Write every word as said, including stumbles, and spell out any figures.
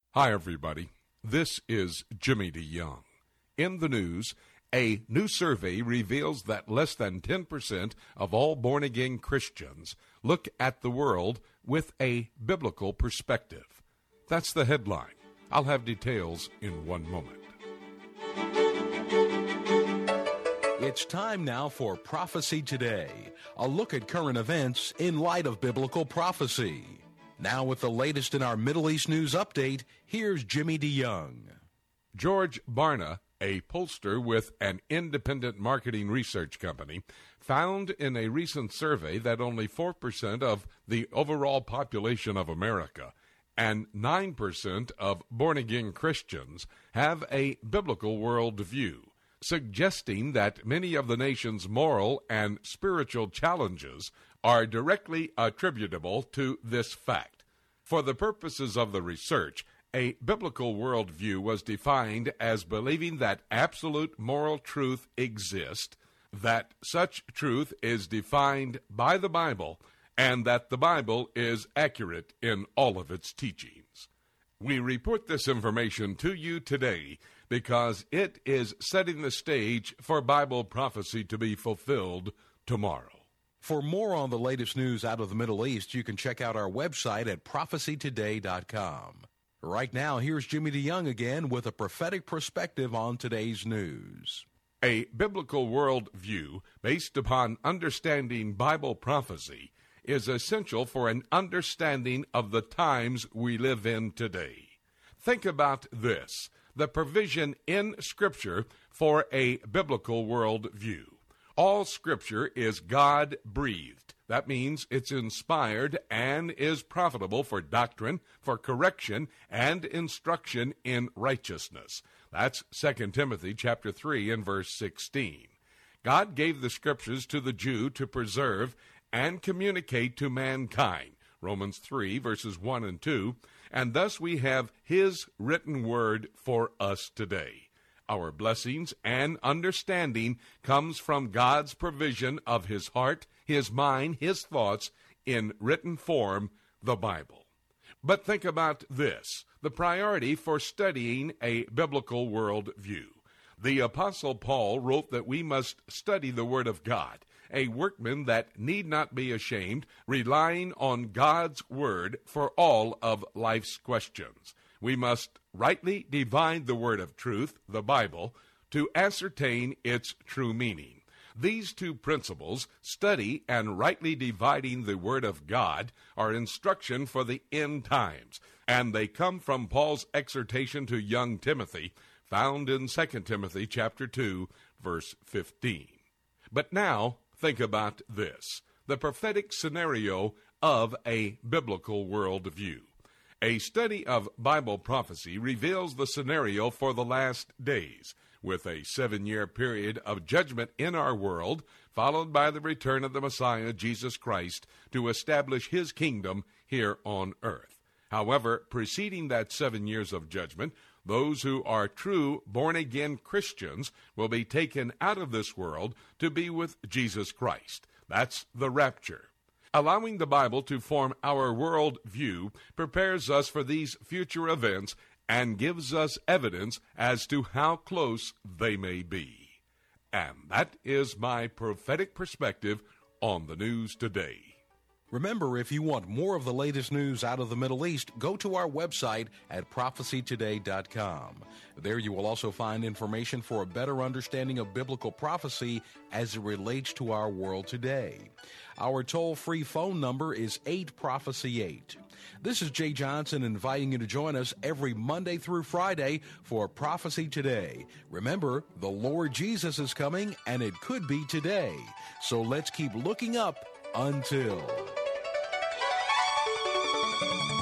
Hi, everybody. This is Jimmy DeYoung. In the news, a new survey reveals that less than ten percent of all born-again Christians look at the world with a biblical perspective. That's the headline. I'll have details in one moment. It's time now for Prophecy Today, a look at current events in light of biblical prophecy. Now with the latest in our Middle East news update, here's Jimmy DeYoung. George Barna, a pollster with an independent marketing research company, found in a recent survey that only four percent of the overall population of America and nine percent of born-again Christians have a biblical worldview, suggesting that many of the nation's moral and spiritual challenges are directly attributable to this fact. For the purposes of the research, a biblical worldview was defined as believing that absolute moral truth exists, that such truth is defined by the Bible, and that the Bible is accurate in all of its teachings. We report this information to you today because it is setting the stage for Bible prophecy to be fulfilled tomorrow. For more on the latest news out of the Middle East, you can check out our website at prophecy today dot com. Right now, here's Jimmy DeYoung again with a prophetic perspective on today's news. A biblical worldview based upon understanding Bible prophecy is essential for an understanding of the times we live in today. Think about this, the provision in Scripture for a biblical worldview. All Scripture is God-breathed. That means it's inspired and is profitable for doctrine, for correction, and instruction in righteousness. That's Second Timothy chapter three and verse sixteen. God gave the Scriptures to the Jew to preserve and communicate to mankind. Romans three verses one and two. And thus we have His written word for us today. Our blessings and understanding comes from God's provision of His heart, His mind, His thoughts in written form, the Bible. But think about this, the priority for studying a biblical worldview. The Apostle Paul wrote that we must study the Word of God, a workman that need not be ashamed, relying on God's Word for all of life's questions. We must rightly divide the word of truth, the Bible, to ascertain its true meaning. These two principles, study and rightly dividing the word of God, are instruction for the end times, and they come from Paul's exhortation to young Timothy, found in Second Timothy chapter two, verse fifteen. But now, think about this, the prophetic scenario of a biblical worldview. A study of Bible prophecy reveals the scenario for the last days, with a seven-year period of judgment in our world, followed by the return of the Messiah, Jesus Christ, to establish His kingdom here on earth. However, preceding that seven years of judgment, those who are true born-again Christians will be taken out of this world to be with Jesus Christ. That's the rapture. Allowing the Bible to form our world view prepares us for these future events and gives us evidence as to how close they may be. And that is my prophetic perspective on the news today. Remember, if you want more of the latest news out of the Middle East, go to our website at prophecy today dot com. There you will also find information for a better understanding of biblical prophecy as it relates to our world today. Our toll-free phone number is eight prophecy eight. This is Jay Johnson inviting you to join us every Monday through Friday for Prophecy Today. Remember, the Lord Jesus is coming, and it could be today. So let's keep looking up until...